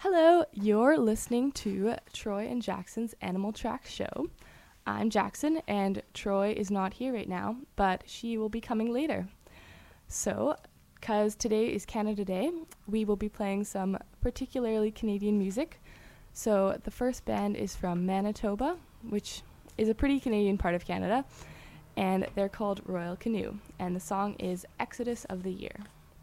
Hello, you're listening to Troy and Jackson's Animal Track Show. I'm Jackson, and Troy is not here right now, but she will be coming later. So, because today is Canada Day, we will be playing some particularly Canadian music. So, the first band is from Manitoba, which is a pretty Canadian part of Canada, and they're called Royal Canoe, and the song is Exodus of the Year.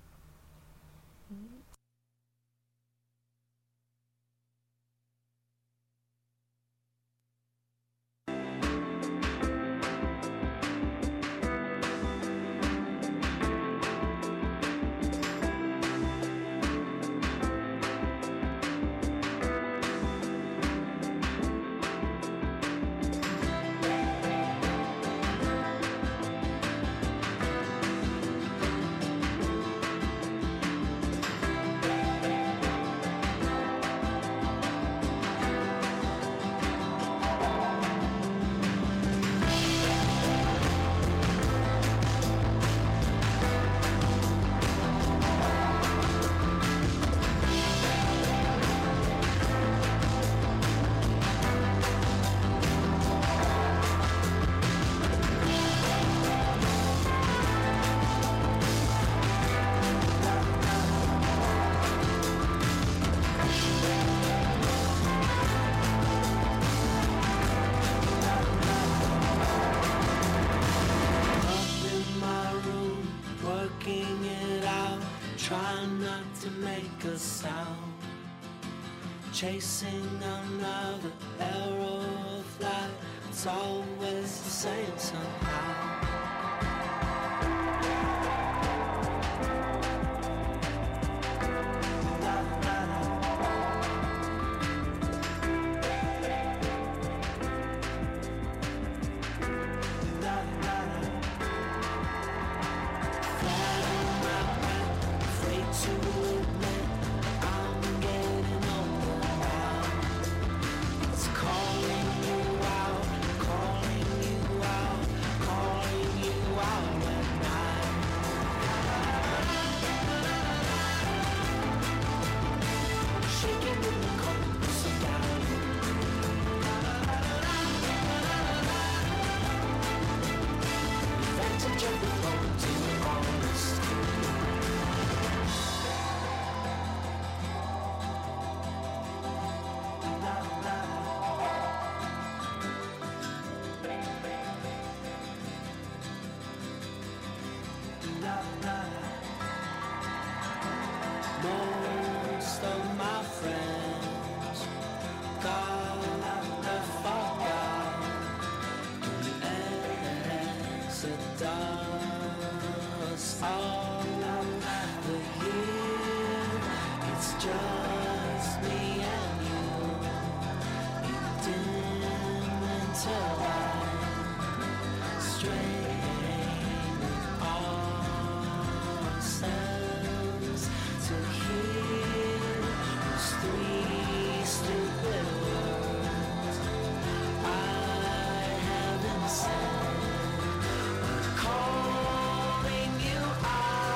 Chasing another arrow of light, it's always the same somehow. Most of my friends got the fuck out in the exodus all the year. It's just me and you. It didn't tell I straight. Calling you out.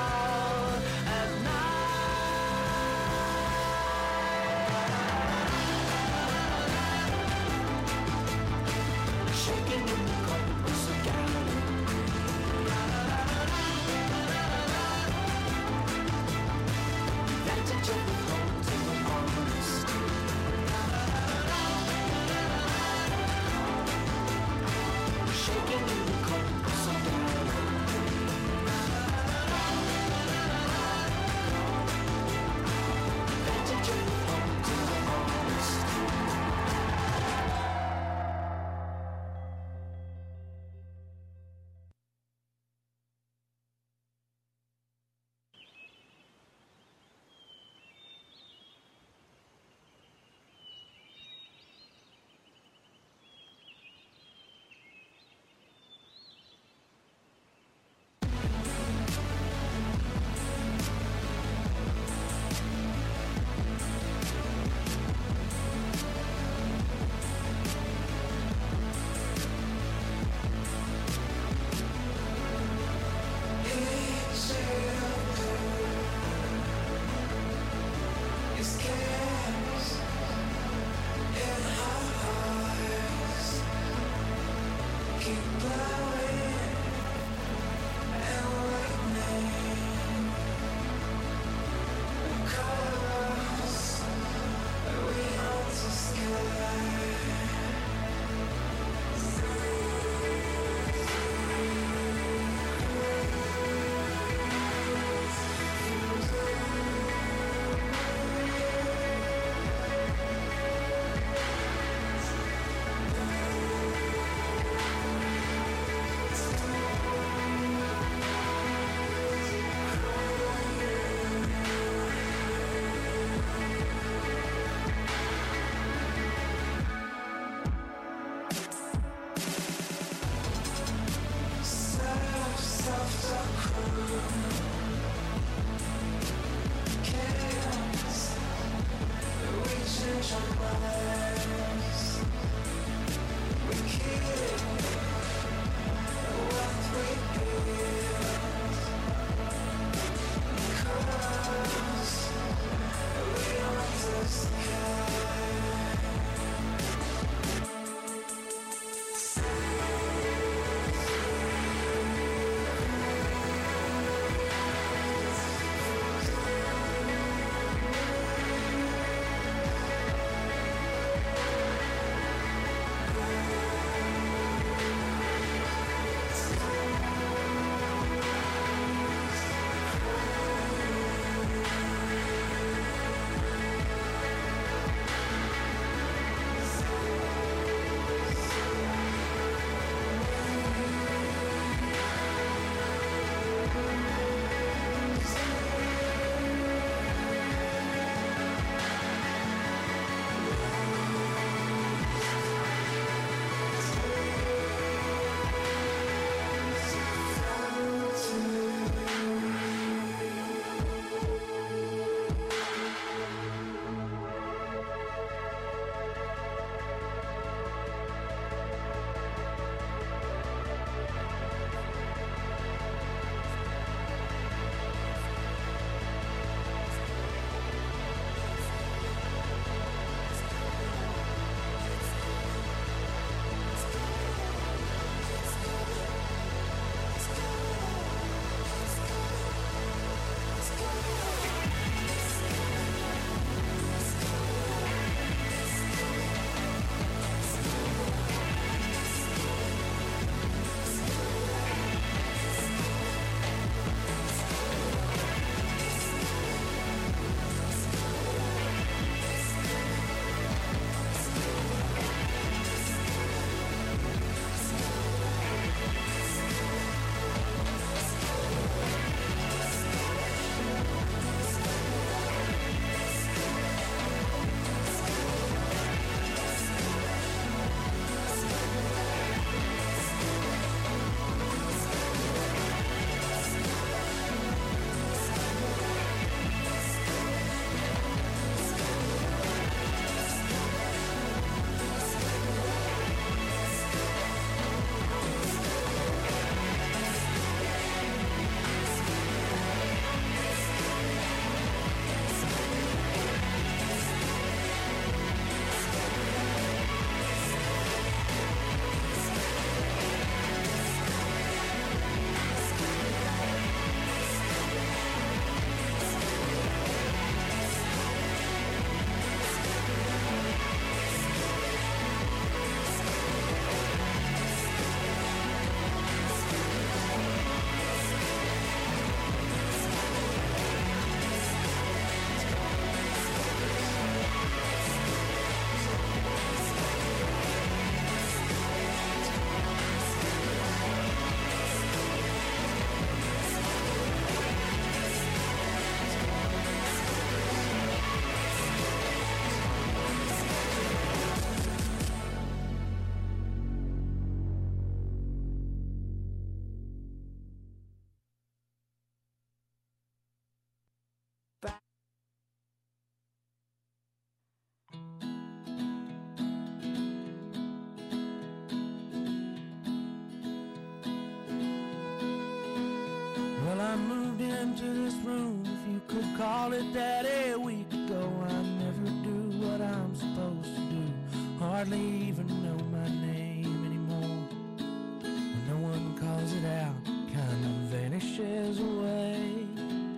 I moved into this room, if you could call it that, a week ago. I never do what I'm supposed to do, hardly even know my name anymore. When no one calls it out, kind of vanishes away.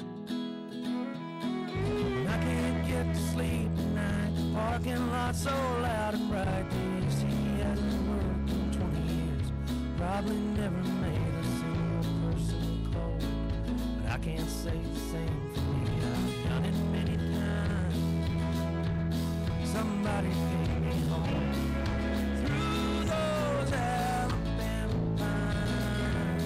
When I can't get to sleep at night, the parking lot so loud and bright. The AC hasn't worked in 20 years, probably never made a single person cold. But I can't say the same for me, I've done it many times. Somebody take me home through those Alabama pines.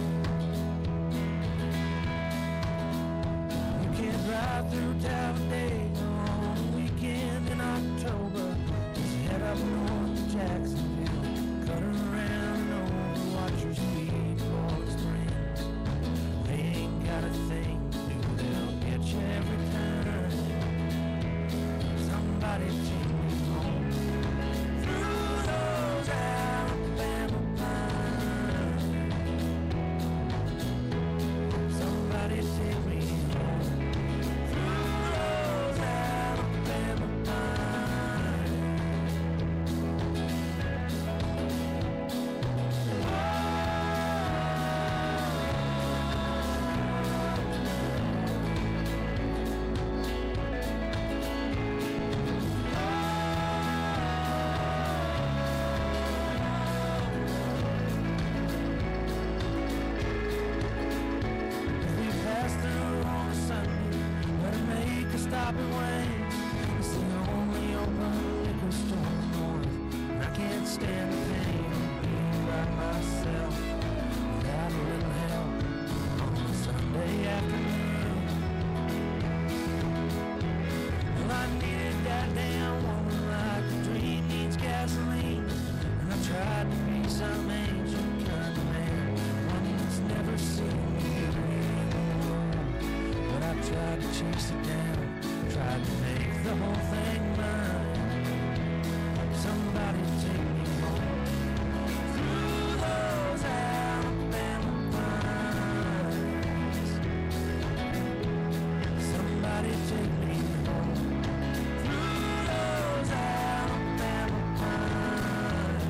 You can't drive through Talladega on a weekend in October. Just head up north to Jacksonville, cut around and over, watch your speed for Springs. They ain't got a thing to do, they'll get you every time. Somebody take me home through those Alabama pines. Somebody take me home through those Alabama pines. We passed through on a Sunday, better make a stop at Wayne's. It's the only open liquor store north, and I can't stand the pain of being by myself without a little help on a Sunday afternoon. Well, I needed that damn woman like a dream needs gasoline, and I tried to be some ancient kind of man, one that's never seen the beauty in the world. But I tried to chase it down, tried to make the whole thing mine. Somebody take me home through those Alabama pines. Somebody take me home through those Alabama pines.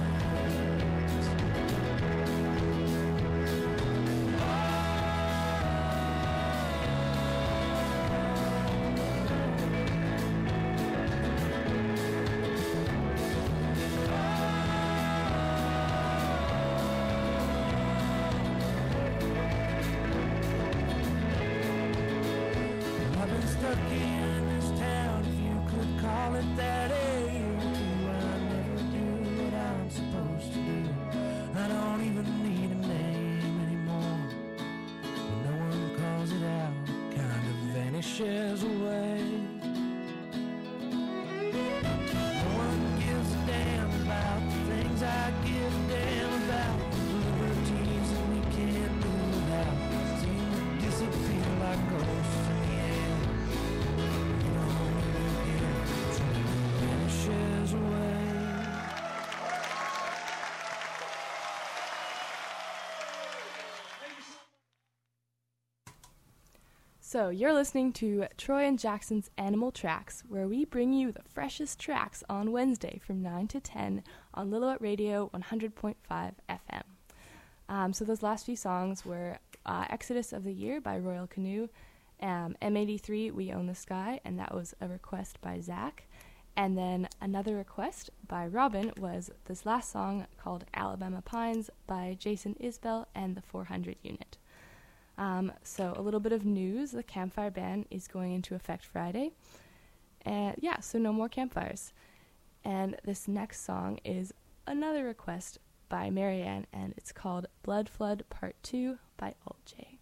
I've been stuck in this town, if you could call it that, a year or two. I never do what I'm supposed to do, I don't even need a name anymore. When no one calls it out, it kind of vanishes away. No one gives a damn about the things I give a damn about. The liberties that we can't do without seem to disappear like ghosts in the air. You know, it vanishes away. So, you're listening to Troy and Jackson's Animal Tracks, where we bring you the freshest tracks on Wednesday from 9 to 10 on Lillooet Radio 100.5 FM. So those last few songs were Exodus of the Year by Royal Canoe, M83, We Own the Sky, and that was a request by Zach. And then another request by Robin was this last song called Alabama Pines by Jason Isbell and the 400 Unit. So a little bit of news, the campfire ban is going into effect Friday. And yeah, so no more campfires. And this next song is another request by Marianne, and it's called Blood Flood Part 2 by Alt J.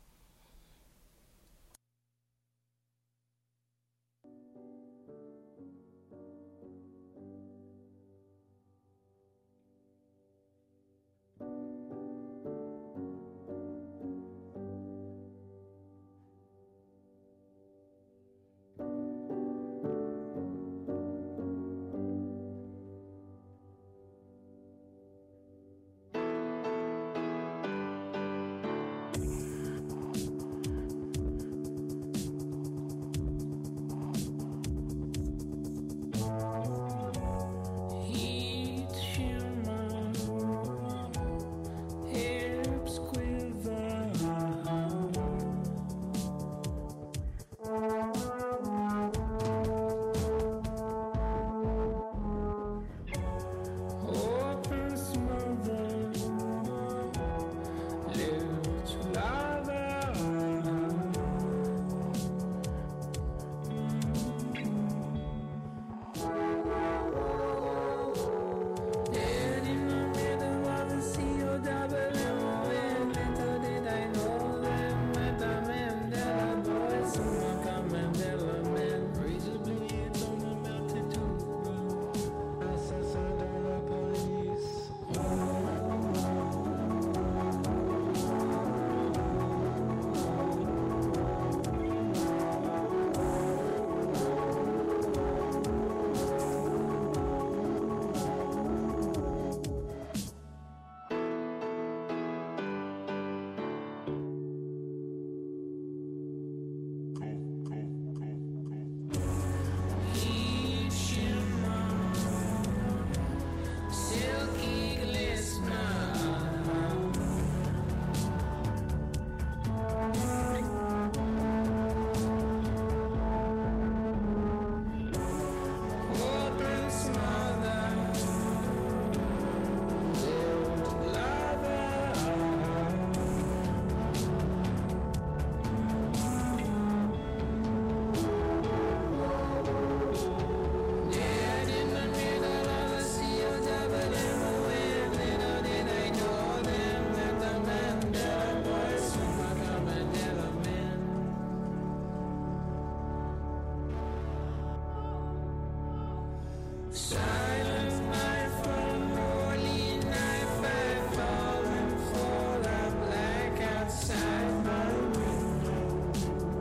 Silent night from rolling night, five falling for the black outside my window.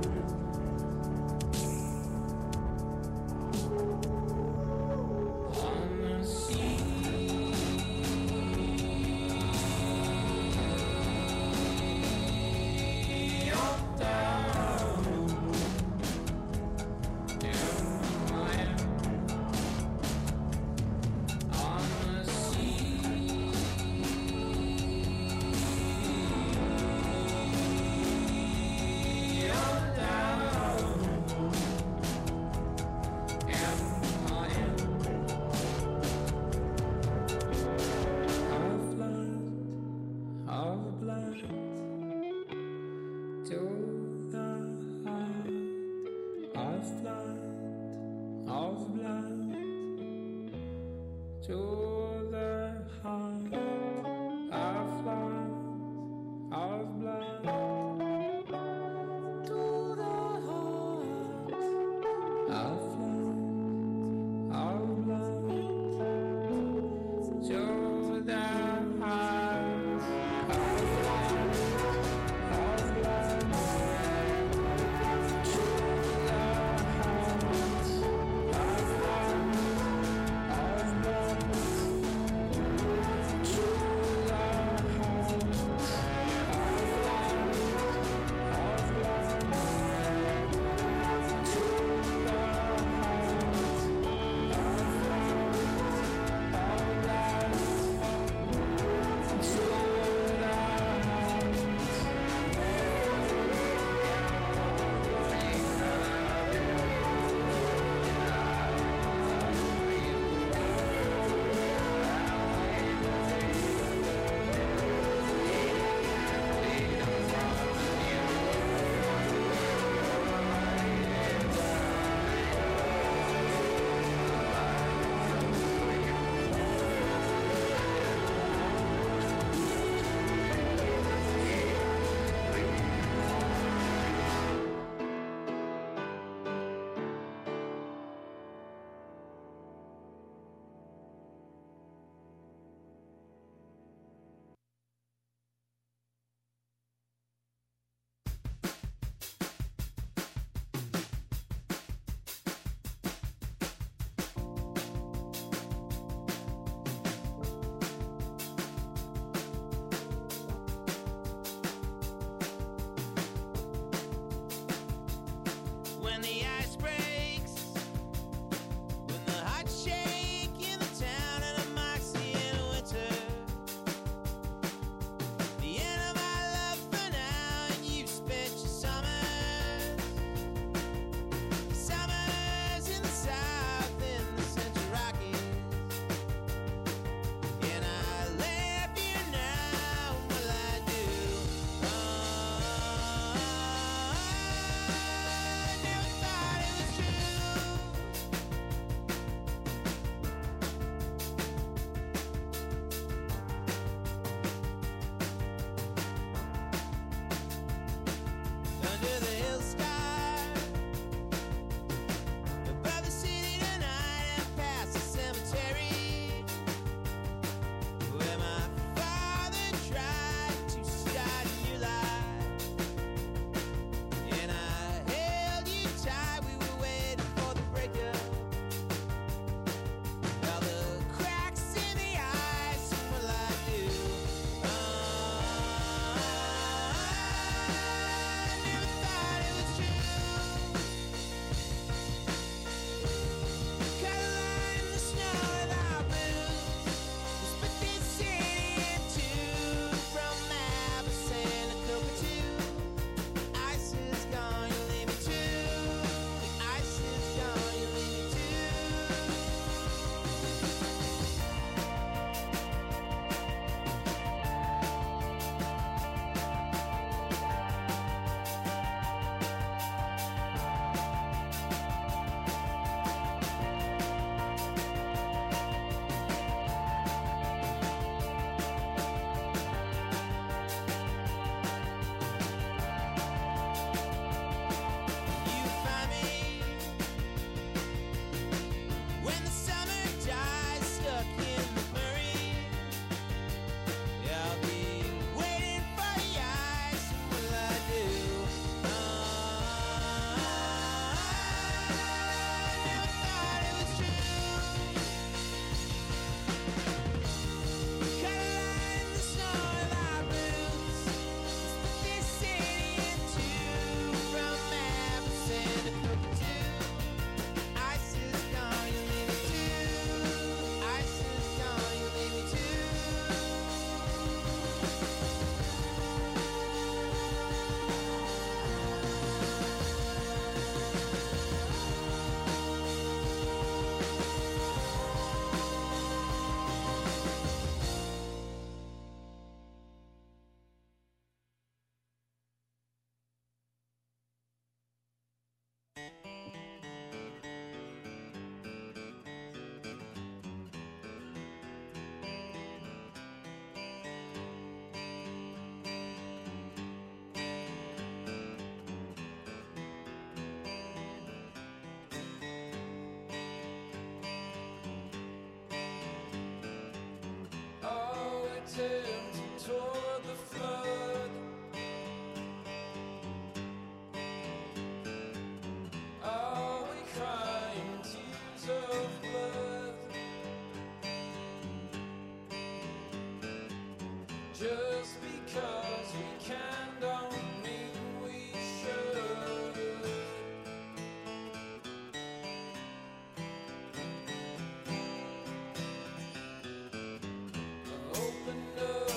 On the sea, up down, down the land. On the sea, up down, and I am. Of blood to the heart, of blood to the heart, of blood to the heart, of blood to the heart. Of blood. tempted toward the flood. Are we crying tears of blood? Just because we can don't mean we should. Open up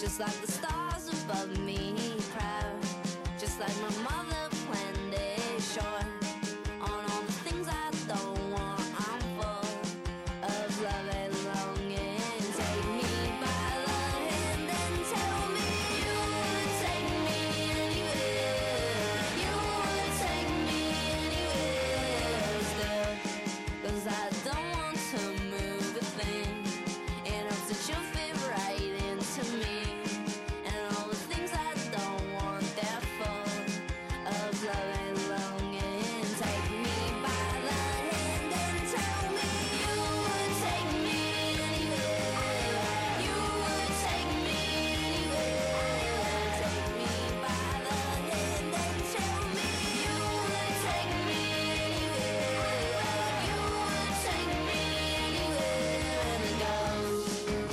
just like the stars above me, proud, just like my mother planned it, sure, on all the things I don't want, I'm full of love and longing. Take me by the hand and tell me you would take me anywhere, you would take me anywhere still, 'cause I don't want to move a thing, and hope that you'll fit right into me, and all the things I don't want, they're full of love and longing. Take me by the hand and tell me you would take me anywhere, you would take me anywhere. Take me by the hand and tell me you would take me anywhere, you would take me anywhere. And it goes,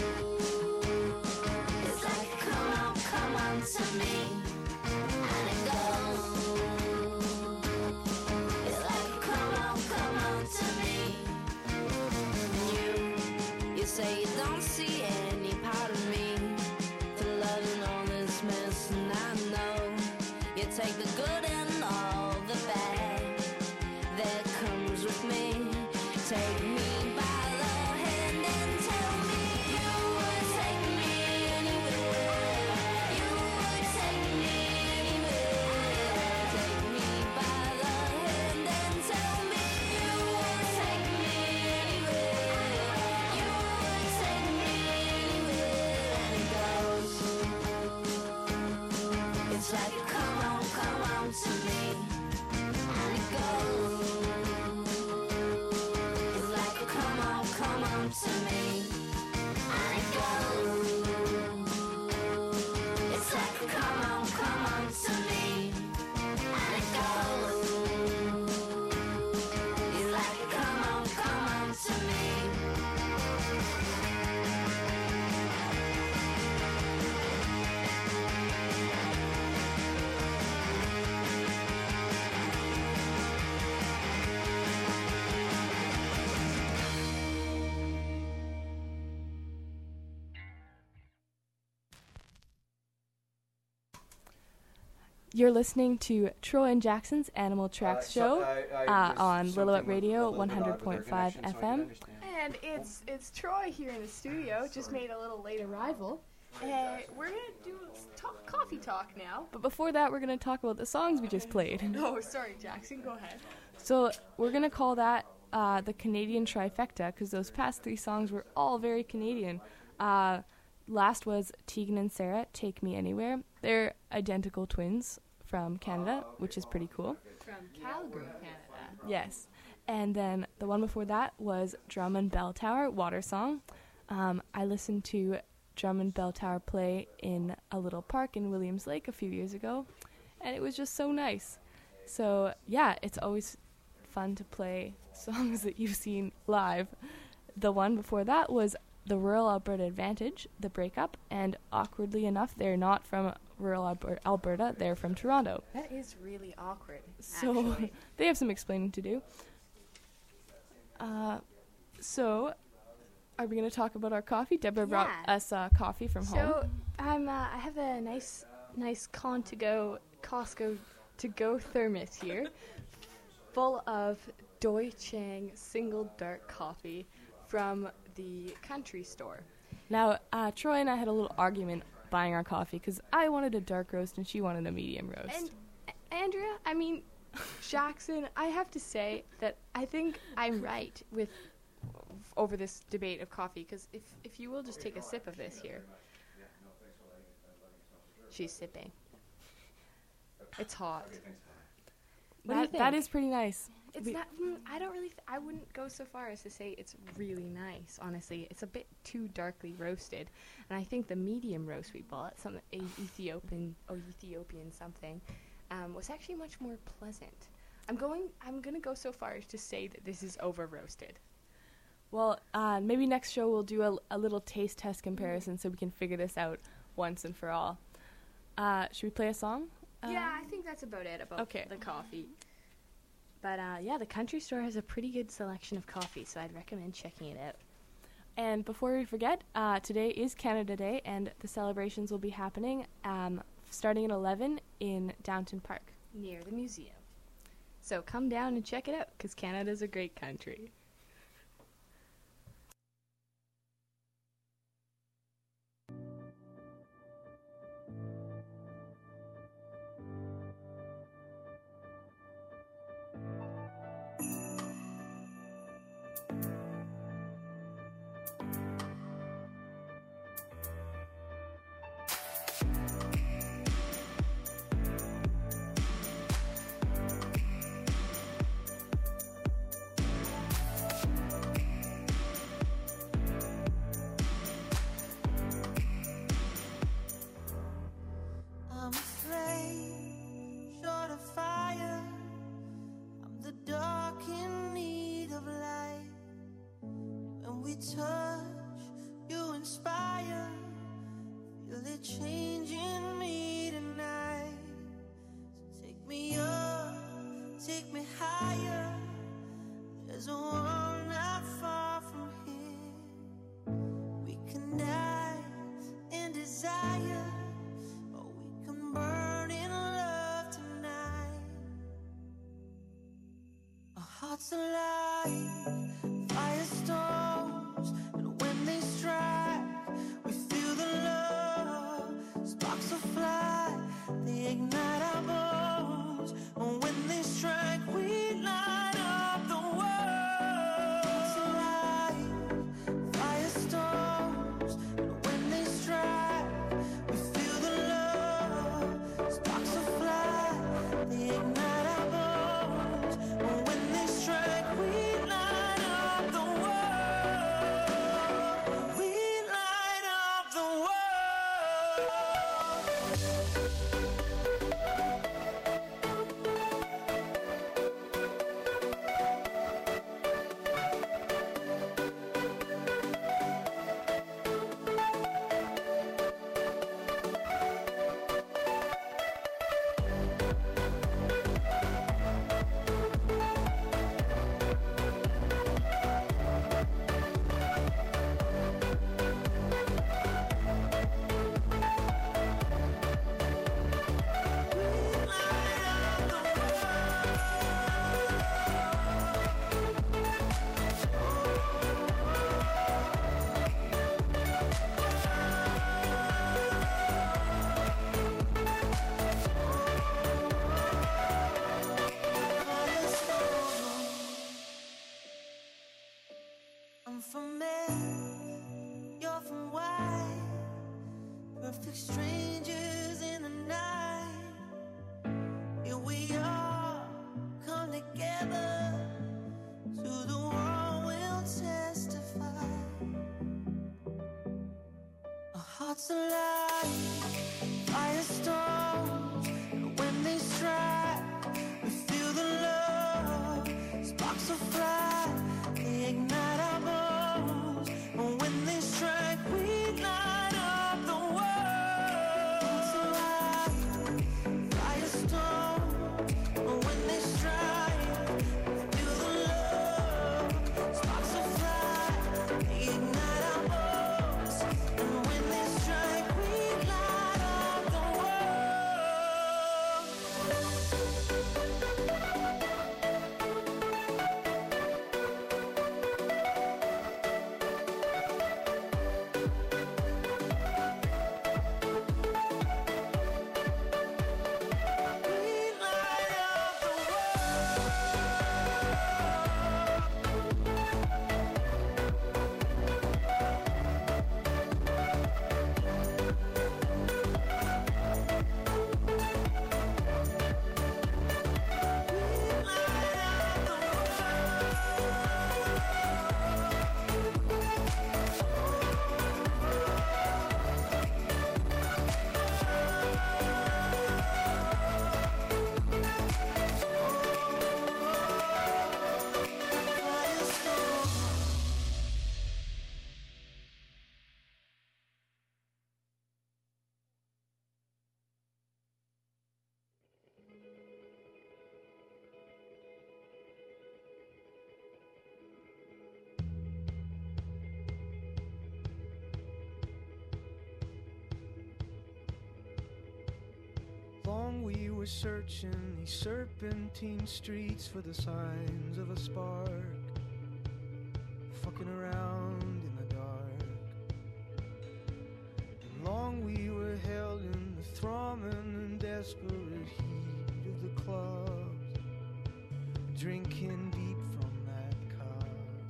it's like come on to me. And it goes, it's like come on to me. You say you don't see any part of me for loving all this mess, and I know you take the good and all the bad that comes with me. Take me by the hand and tell me you would take me anywhere, you would take me anywhere. Take me by the hand and tell me you would take me anywhere, you would take me anywhere. And it goes, it's like come on to me. And it goes, it's like come on to me. And it goes, it's like come on to me. And it goes, it's like come on to me. You're listening to Troy and Jackson's Animal Tracks show on Lillooet Radio 100.5 FM. And it's Troy here in the studio, just made a little late arrival. And we're going to do coffee talk now. But before that, we're going to talk about the songs we just played. Oh, sorry, Jackson, go ahead. So we're going to call that the Canadian trifecta, because those past three songs were all very Canadian. Last was Tegan and Sarah, Take Me Anywhere. They're identical twins from Canada, which is pretty cool. From Calgary, Canada. Yes. And then the one before that was Drum and Bell Tower, Water Song. I listened to Drum and Bell Tower play in a little park in Williams Lake a few years ago, and it was just so nice. So, yeah, it's always fun to play songs that you've seen live. The one before that was the Rural Alberta Advantage, The Breakup, and awkwardly enough, they're not from rural Alberta, they're from Toronto. That is really awkward, So actually. they have some explaining to do. So, are we going to talk about our coffee? Deborah brought us coffee from home. So, I have a nice Costco to-go thermos here, full of Doi Chang single dark coffee from the country store. Now, Troy and I had a little argument buying our coffee because I wanted a dark roast and she wanted a medium roast. And Andrea, I mean, Jackson, I have to say that I think I'm right over this debate of coffee, because if you will just take a sip of this here. She's sipping. It's hot. What do you think? That is pretty nice. It's not. I don't really. I wouldn't go so far as to say it's really nice. Honestly, it's a bit too darkly roasted, and I think the medium roast we bought, some Ethiopian something, was actually much more pleasant. I'm gonna go so far as to say that this is over roasted. Well, maybe next show we'll do a little taste test comparison so we can figure this out once and for all. Should we play a song? Yeah, I think that's about it about Okay. the coffee. But yeah, the country store has a pretty good selection of coffee, so I'd recommend checking it out. And before we forget, today is Canada Day, and the celebrations will be happening starting at 11 in Downton Park. Near the museum. So come down and check it out, because Canada's a great country. I'm a flame, short of fire. I'm the dark in need of light. When we touch, you inspire. Feel it changing me tonight. So take me up, take me higher. There's a world not far from here. We can die in desire. Burn in love tonight. Our hearts alive, firestorms, and when they strike, we feel the love. Sparks will fly, they ignite our bones, and when they strike, we light up the world. Hearts alive, firestorms, and when they strike, we feel the love. Sparks will fly, they ignite our bones, and when they strike, we light up the world. We light up the world. I'm from Mary, you're from Y. Perfect strangers in the night. Here we are, come together. To the world we'll testify. Our hearts alive, firestorms, and when they strike, we feel the love. Sparks will fly, they ignite our bones, and when they strike, we light up the world. Hearts alive, firestorms, and when they strike, we feel the love. Sparks will fly, they ignite our bones, and when they strike, we Long we were searching these serpentine streets for the signs of a spark, fucking around in the dark. And long we were held in the thrumming and desperate heat of the clubs, drinking deep from that cup.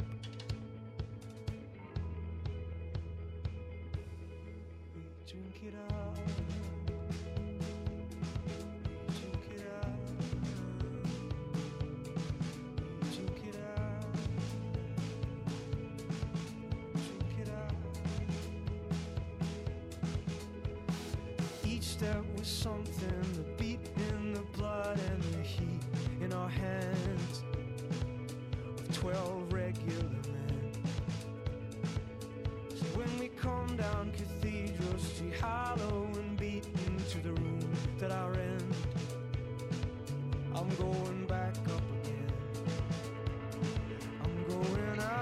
We drink it up. Step was something, the beat in the blood and the heat in our hands of 12 regular men. So when we come down Cathedral Street, hollow and beaten to the room that I rent, I'm going back up again. I'm going out.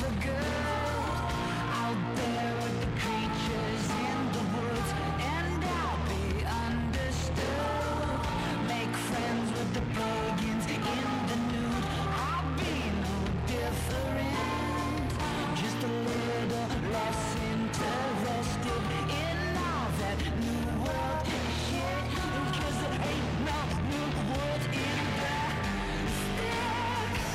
for good. Out there with the creatures in the woods, and I'll be understood. Make friends with the pagans in the nude. I'll be no different, just a little less interested in all that new world shit. 'Cause there ain't no new world in the sticks.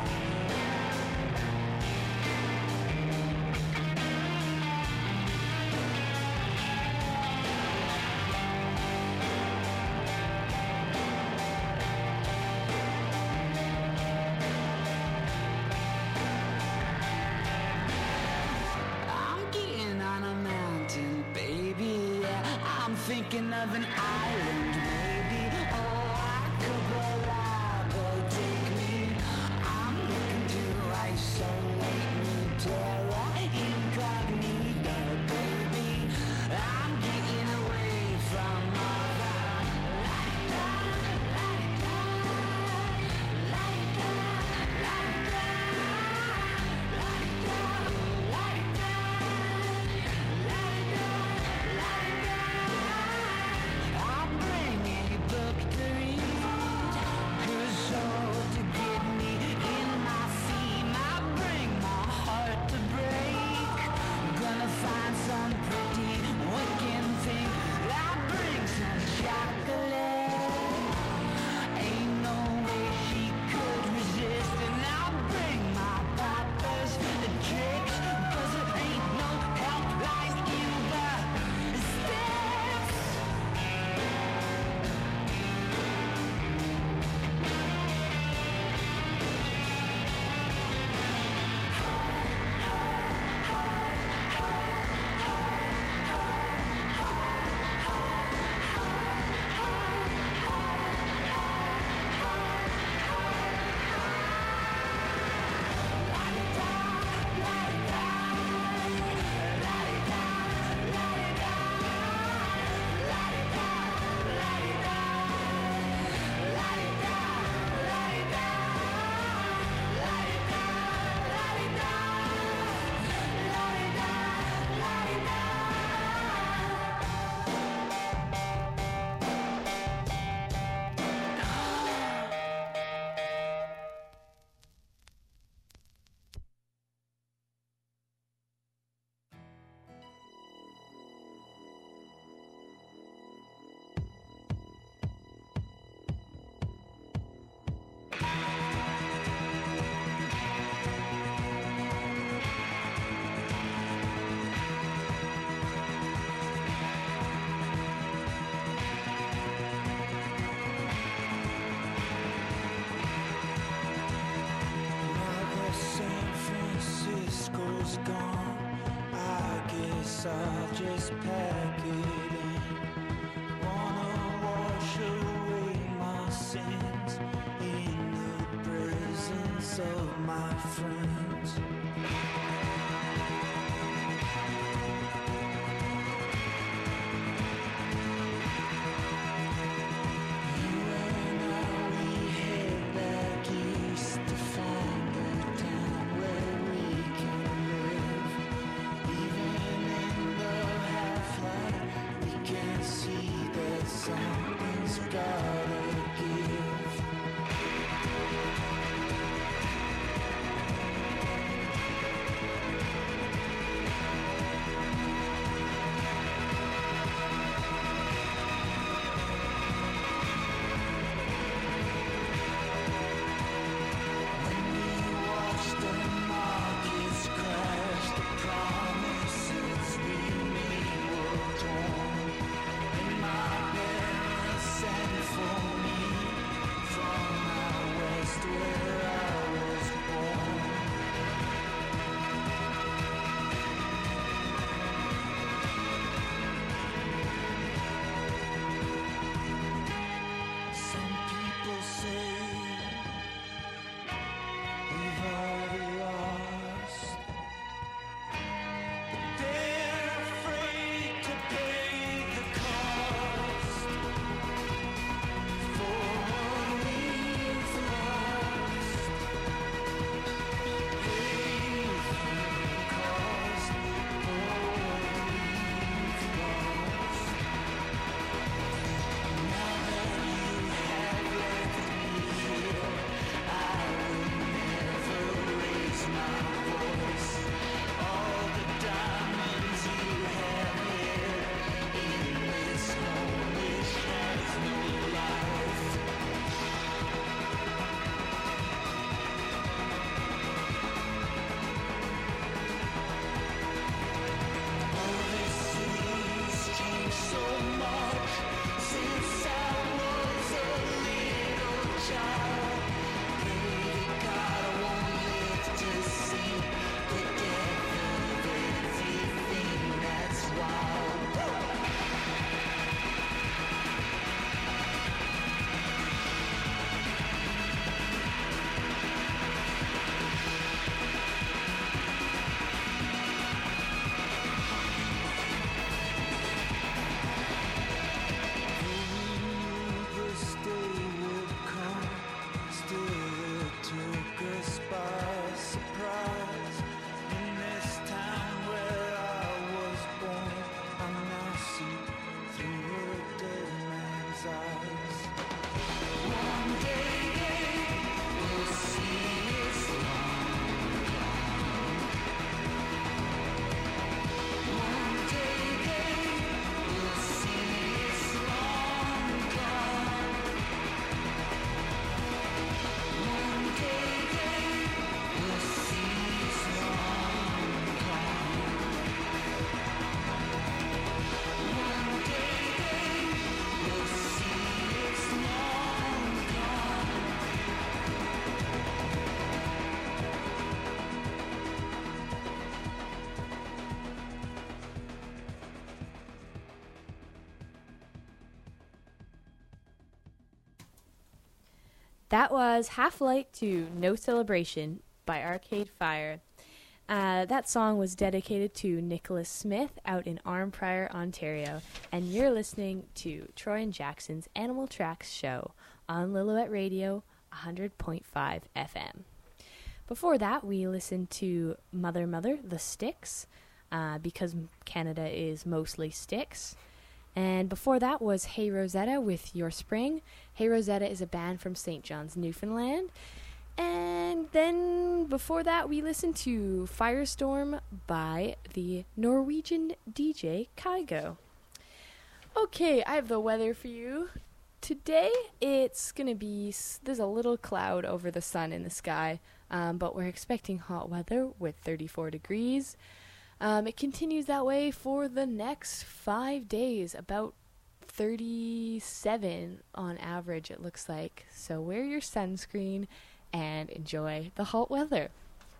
I'm getting on a mountain, baby. Yeah, I'm thinking of an island, maybe. Oh, Acapulco, take me. I'm looking to isolate me, terra incognita, baby. I'm getting away from all that. I'll bring a book to read, 'cause so to get me in my theme. I'll bring my heart to break. Gonna find some pretty wicked thing. I'll bring some chocolate. Ain't no way she could resist. And I'll bring my papa's tricks, 'cause it ain't no help like in the sticks. Now that San Francisco's gone, I guess I'll just pack it in. Wanna wash away my sins in the presence of my friends. You and I, we head back east to find a town where we can live. Even in the half-light, we can see that something's gotta give. That was Half Light to No Celebration by Arcade Fire. That song was dedicated to Nicholas Smith out in Arnprior, Ontario, and you're listening to Troy and Jackson's Animal Tracks show on Lillooet Radio 100.5 FM. Before that, we listened to Mother Mother, The Styx, because Canada is mostly sticks. And before that was Hey Rosetta with Your Spring. Hey Rosetta is a band from St. John's, Newfoundland. And then before that, we listened to Firestorm by the Norwegian DJ Kygo. Okay, I have the weather for you. Today, it's going to be, there's a little cloud over the sun in the sky, but we're expecting hot weather with 34 degrees. It continues that way for the next 5 days, about 37 on average, it looks like. So wear your sunscreen and enjoy the hot weather.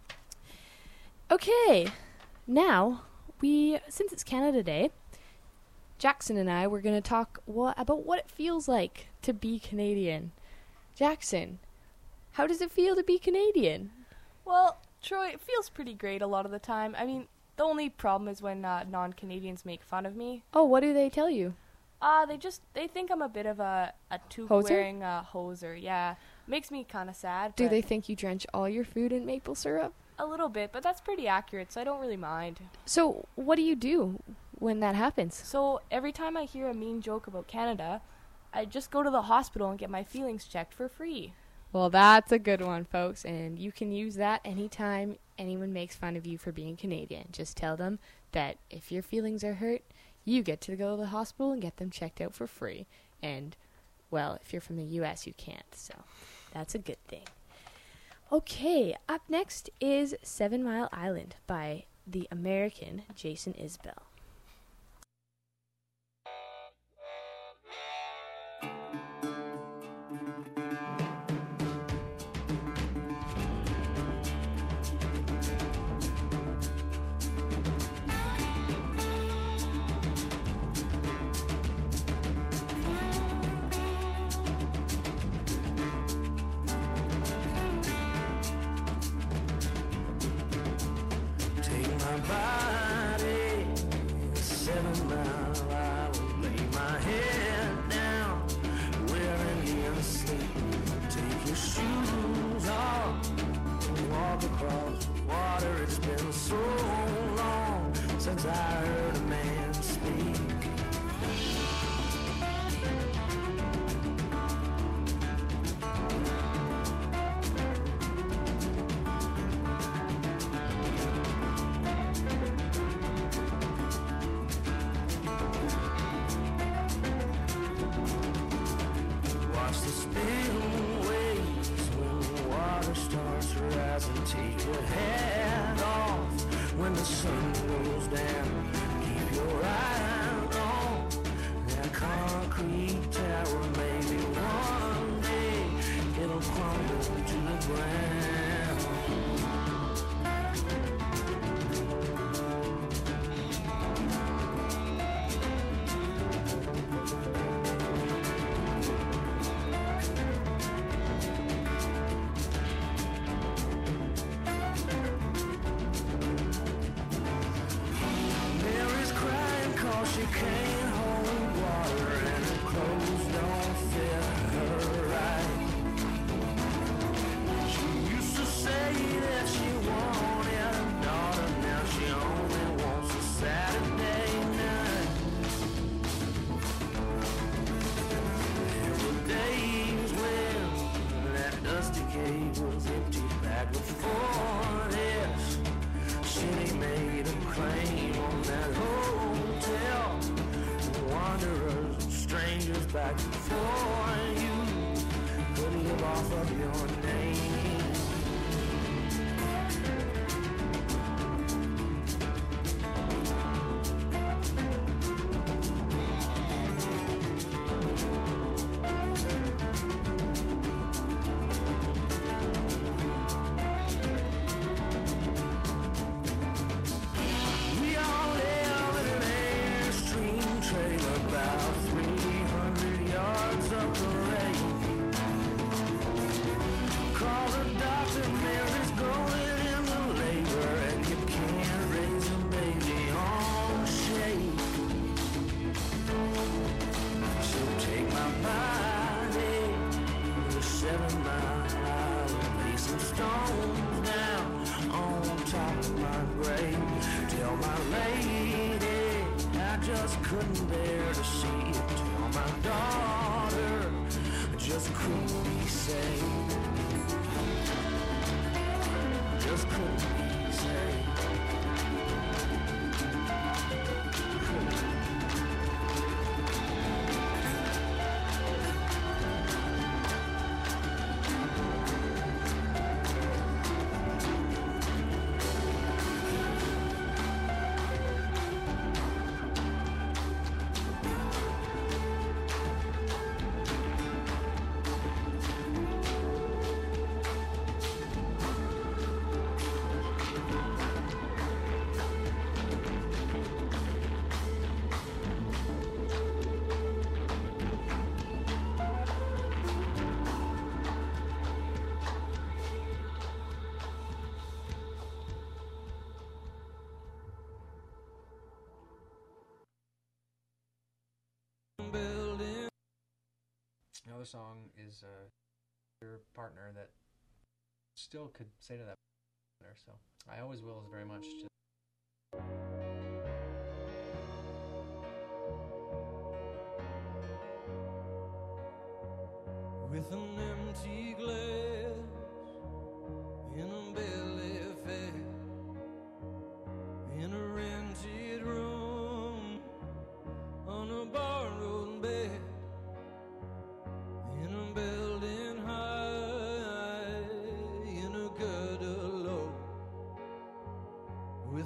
Okay, now, since it's Canada Day, Jackson and I were going to talk about what it feels like to be Canadian. Jackson, how does it feel to be Canadian? Well, Troy, it feels pretty great a lot of the time. I mean, the only problem is when non-Canadians make fun of me. Oh, what do they tell you? They think I'm a bit of a Hoser? tube-wearing hoser, yeah. Makes me kind of sad. Do but they think you drench all your food in maple syrup? A little bit, but that's pretty accurate, so I don't really mind. So, what do you do when that happens? So, every time I hear a mean joke about Canada, I just go to the hospital and get my feelings checked for free. Well, that's a good one, folks, and you can use that anytime anyone makes fun of you for being Canadian. Just tell them that if your feelings are hurt, you get to go to the hospital and get them checked out for free. And, well, if you're from the U.S., you can't, so that's a good thing. Okay, up next is 7 Mile Island by the American Jason Isbell. Take my body 7 Mile Island, lay my head down where Indians sleep. Take your shoes off and walk across the water. It's been so long since I heard a man speak. Watch the spillways when the water starts rising. Take your hat off when the sun goes down. Keep your eye on that concrete tower. Maybe one day it'll crumble to the ground. Mary's crying 'cause she can't hold water and her clothes don't fit her right. She used to say that she wanted a daughter, now she only wants a Saturday night. There were days when that dusty cave was empty back before this. City made a claim on that hotel. Wanderers and strangers back before you could live off of your name. We all live in an Airstream trailer about 300 yards up the lake. stones down on top of my grave. Tell my lady I just couldn't bear to see it. Tell my daughter I just couldn't be saved. Just couldn't be saved. Another song is your partner that still could say to that partner, so I Always Will is very much just with an empty glass in a belly fair, in a rented room, on a borrowed bed, in a building high, in a gutter low,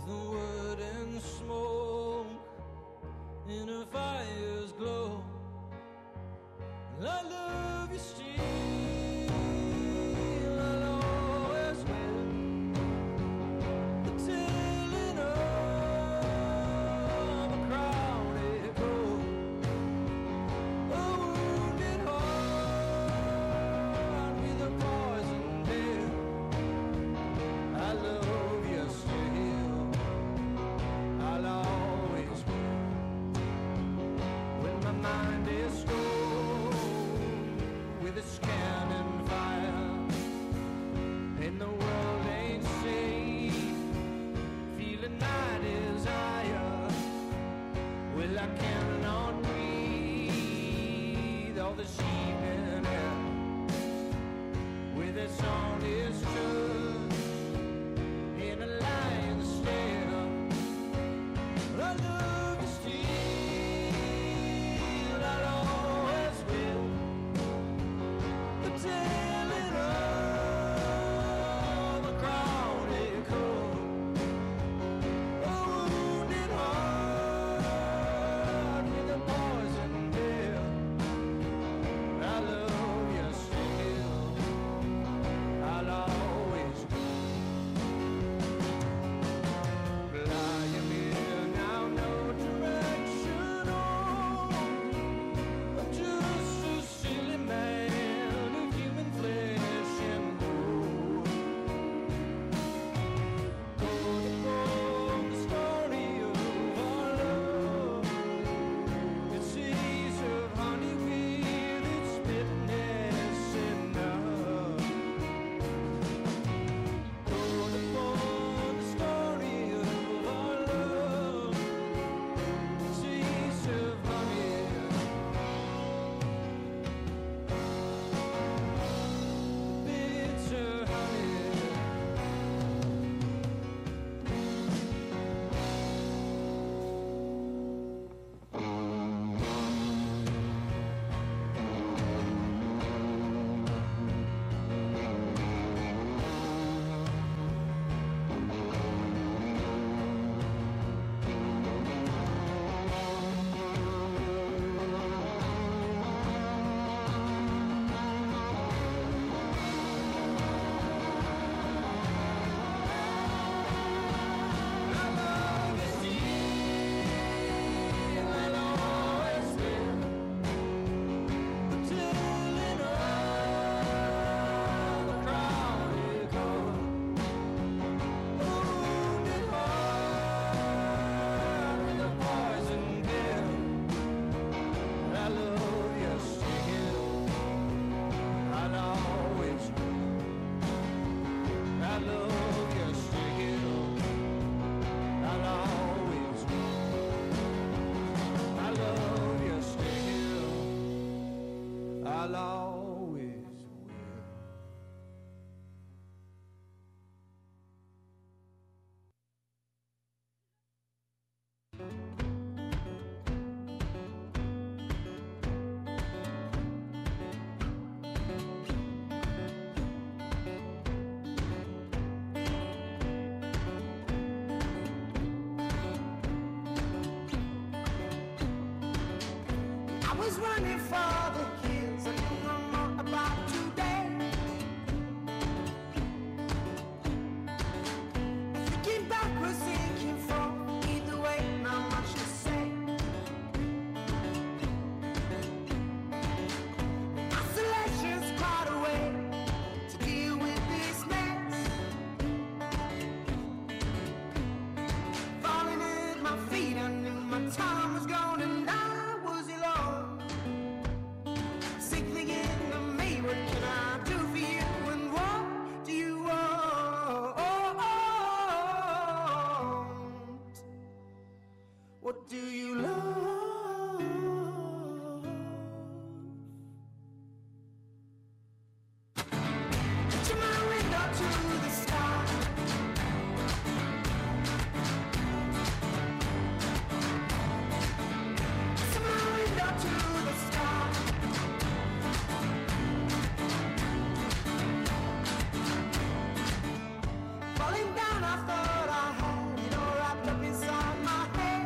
was running for the hills. I knew no more about today. Thinking backwards, thinking forward, either way, not much to say. Isolation's quite a way to deal with this mess. Falling at my feet, I knew my time was gone and I was alone. Sick thinking of me, what can I do for you and what do you want? What do you love? To my window to the sky. To my window to the sky. Falling down, I thought I had it all wrapped up inside my head.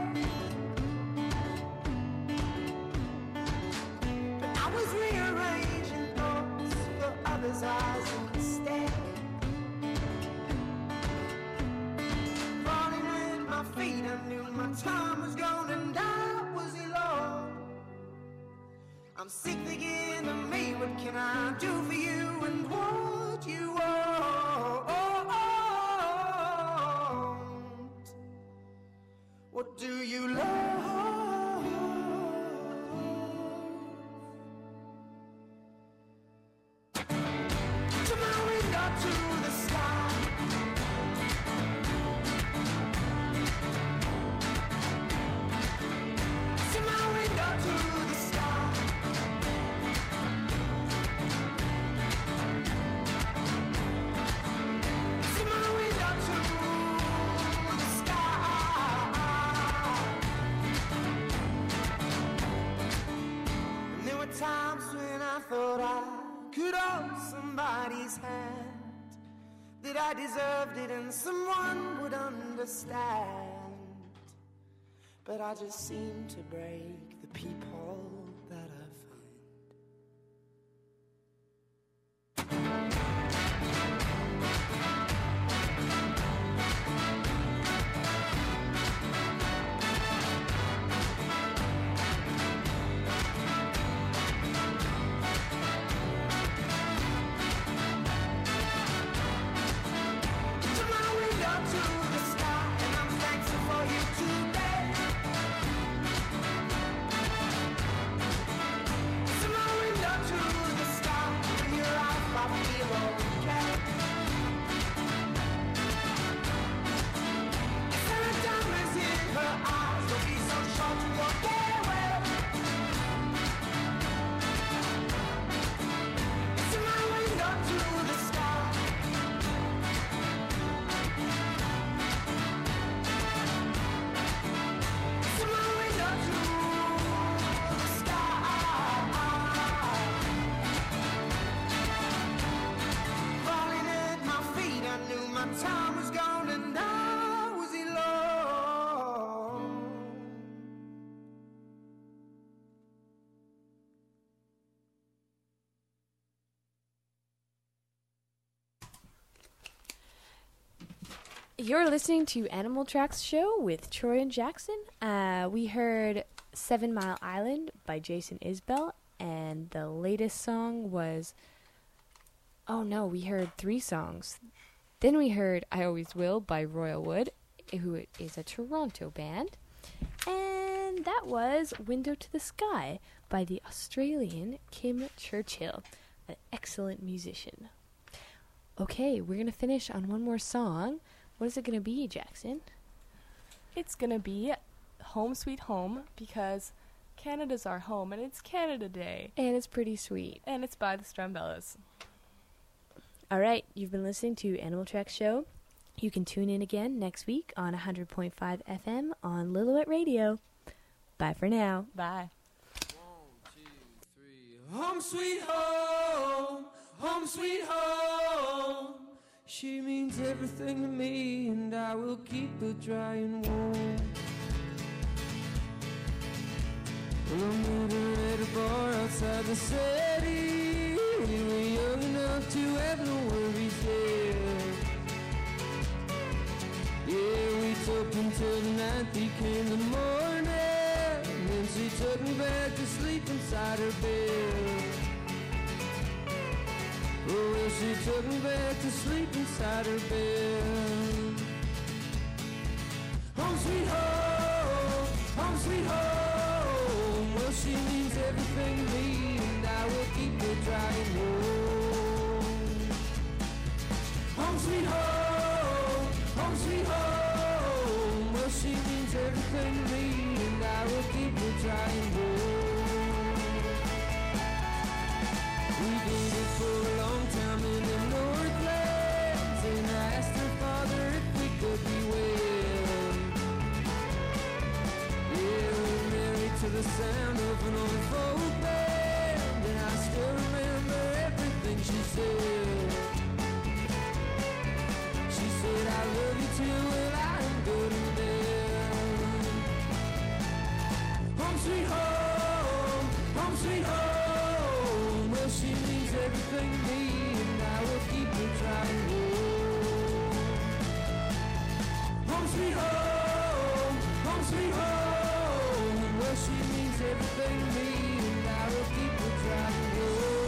But I was rearranging thoughts for others' eyes instead. Falling at my feet, I knew my time was gone and I was alone. I'm sick thinking of me, what can I do for you and what you want? What do you love? To my window to the sky. To my window to the sky. To my window to the sky. And there were times when I thought I could hold somebody's hand, that I deserved it and someone would understand. But I just seem to break the people that I find. To my window to the sky, and I'm thankful for you today. To my window to the sky, in your life I feel okay. If there are diamonds in her eyes, don't be so short to walk away. To my window to the sky. To my window to the sky. Falling at my feet, I knew my time was gone and I was alone. You're listening to Animal Tracks Show with Troy and Jackson. We heard 7 Mile Island by Jason Isbell, and the latest song was... Oh no, we heard 3 songs. Then we heard I Always Will by Royal Wood, who is a Toronto band. And that was Window to the Sky by the Australian Kim Churchill, an excellent musician. Okay, we're going to finish on one more song. What is it going to be, Jackson? It's gonna be Home Sweet Home because Canada's our home and it's Canada Day. And it's pretty sweet. And it's by the Strumbellas. All right, you've been listening to Animal Tracks Show. You can tune in again next week on 100.5 FM on Lillooet Radio. Bye for now. Bye. 1, 2, 3. Home sweet home, home sweet home. She means everything to me, and I will keep her dry and warm. Well, I met her at a bar outside the city. We were young enough to have no worries there. Yeah, we talked until the night became the morning. Then she took me back to sleep inside her bed. Oh, well, she took me back to sleep inside her bed. Home sweet home, home sweet home. Well, she means everything to me, and I will keep her trying home. Home sweet home, home sweet home. Well, she means everything to me, and I will keep her trying home. We dated for a long time in the Northlands, and I asked her father if we could be wed. Yeah, we're married to the sound of an old folk band, and I still remember everything she said. She said, I love you too, and I'm good in bed. Home sweet home, home sweet home. Well, she means everything to me, and I will keep her trying home. Home sweet home, home sweet home. Well, she means everything to me, and I will keep her trying home.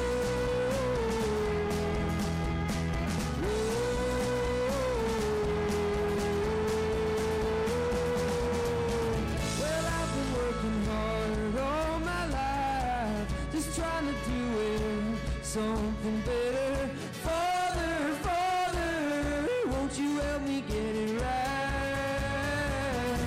Well, I've been working hard all my life, just trying to do it something better. Father, Father, won't you help me get it right?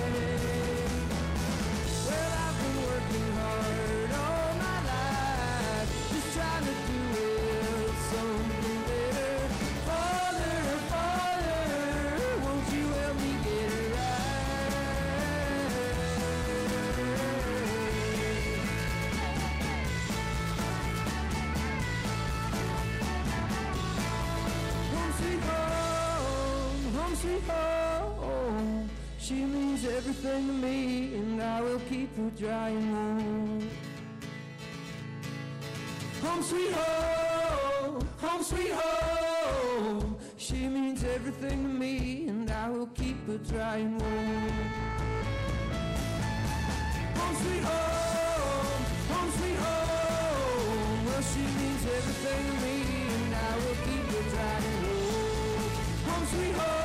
Well, I've been working hard all my life, just trying to do it something better. Father, Father, won't you help me get it right? Home sweet home, home sweet home. She means everything to me, and I will keep her drying home. Home sweet home, home sweet home. She means everything to me, and I will keep her drying home. Home sweet home, home sweet home. Well, she means everything to me, and I will keep her drying home. Home sweet home.